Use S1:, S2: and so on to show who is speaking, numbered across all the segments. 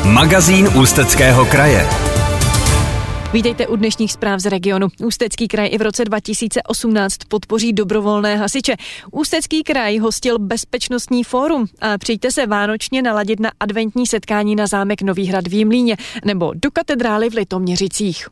S1: Magazín Ústeckého kraje.
S2: Vítejte u dnešních zpráv z regionu. Ústecký kraj i v roce 2018 podpoří dobrovolné hasiče. Ústecký kraj hostil bezpečnostní fórum a přijďte se vánočně naladit na adventní setkání na zámek Nový Hrad v Jimlíně nebo do katedrály v Litoměřicích.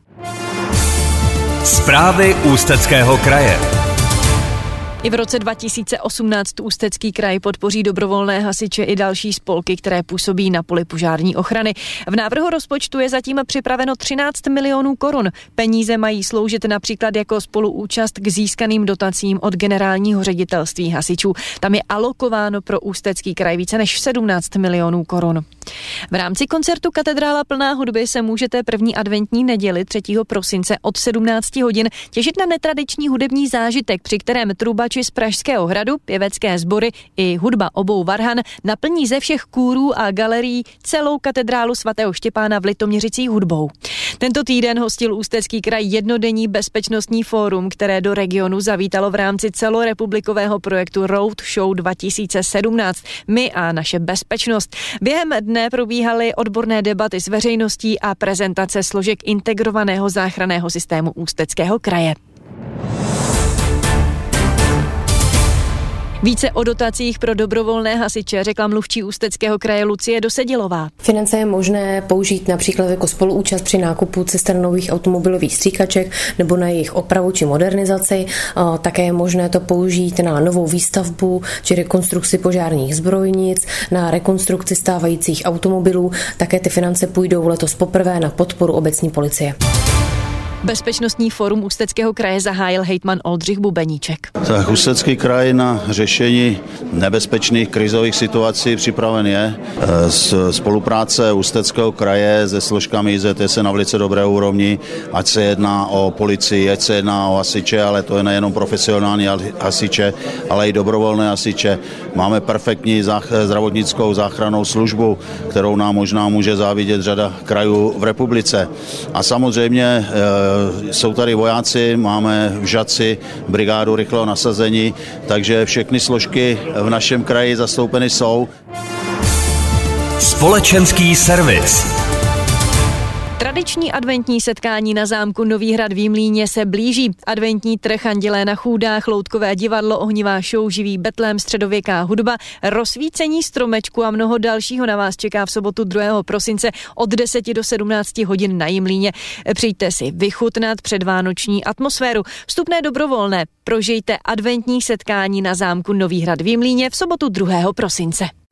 S1: Zprávy Ústeckého kraje.
S2: I v roce 2018 Ústecký kraj podpoří dobrovolné hasiče i další spolky, které působí na poli požární ochrany. V návrhu rozpočtu je zatím připraveno 13 milionů korun. Peníze mají sloužit například jako spoluúčast k získaným dotacím od generálního ředitelství hasičů. Tam je alokováno pro Ústecký kraj více než 17 milionů korun. V rámci koncertu Katedrála plná hudby se můžete první adventní neděli 3. prosince od 17 hodin těšit na netradiční hudební zážitek, při kterém trubači z Pražského hradu, pěvecké sbory i hudba obou varhan naplní ze všech kůrů a galerií celou katedrálu svatého Štěpána v Litoměřicích hudbou. Tento týden hostil Ústecký kraj jednodenní bezpečnostní fórum, které do regionu zavítalo v rámci celorepublikového projektu Road Show 2017. My a naše bezpečnost. Během dne probíhaly odborné debaty s veřejností a prezentace složek integrovaného záchranného systému Ústeckého kraje. Více o dotacích pro dobrovolné hasiče řekla mluvčí Ústeckého kraje Lucie Dosedilová.
S3: Finance je možné použít například jako spoluúčast při nákupu cisternových automobilových stříkaček nebo na jejich opravu či modernizaci. Také je možné to použít na novou výstavbu či rekonstrukci požárních zbrojnic, na rekonstrukci stávajících automobilů. Také ty finance půjdou letos poprvé na podporu obecní policie.
S2: Bezpečnostní fórum Ústeckého kraje zahájil hejtman Oldřich Bubeníček.
S4: Tak Ústecký kraj na řešení nebezpečných krizových situací připraven je. Spolupráce Ústeckého kraje se složkami IZS je na velice dobré úrovni, ať se jedná o policii, ať se jedná o hasiče, ale to je nejenom profesionální hasiče, ale i dobrovolné hasiče. Máme perfektní zdravotnickou záchrannou službu, kterou nám možná může závidět řada krajů v republice. A samozřejmě jsou tady vojáci, máme v Žatci brigádu rychlého nasazení, takže všechny složky v našem kraji zastoupeny jsou.
S1: Společenský servis.
S2: Tradiční adventní setkání na zámku Nový Hrad v Jimlíně se blíží. Adventní trh, Andělé na chůdách, loutkové divadlo, ohnivá show, živý betlém, středověká hudba, rozsvícení stromečku a mnoho dalšího na vás čeká v sobotu 2. prosince od 10 do 17 hodin na Jimlíně. Přijďte si vychutnat předvánoční atmosféru. Vstupné dobrovolné. Prožijte adventní setkání na zámku Nový Hrad v Jimlíně v sobotu 2. prosince.